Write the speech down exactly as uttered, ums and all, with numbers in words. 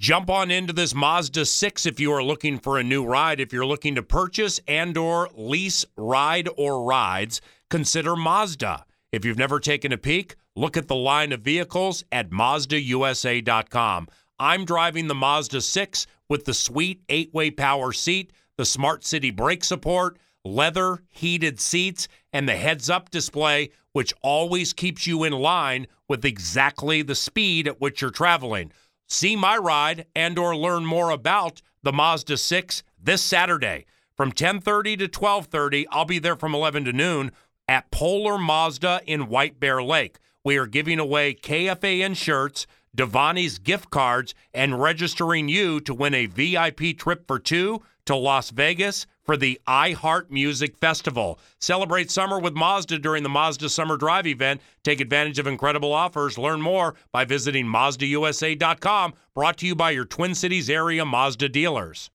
Jump on into this Mazda six if you are looking for a new ride. If you're looking to purchase and or lease, ride, or rides, consider Mazda. If you've never taken a peek, look at the line of vehicles at Mazda U S A dot com. I'm driving the Mazda six with the sweet eight-way power seat, the Smart City brake support, leather, heated seats, and the heads-up display, which always keeps you in line with exactly the speed at which you're traveling. See my ride and or learn more about the Mazda six this Saturday. From ten thirty to twelve thirty, I'll be there from eleven to noon at Polar Mazda in White Bear Lake. We are giving away K F A N shirts, Devani's gift cards, and registering you to win a V I P trip for two to Las Vegas for the iHeart Music Festival. Celebrate summer with Mazda during the Mazda Summer Drive event. Take advantage of incredible offers. Learn more by visiting Mazda U S A dot com. Brought to you by your Twin Cities area Mazda dealers.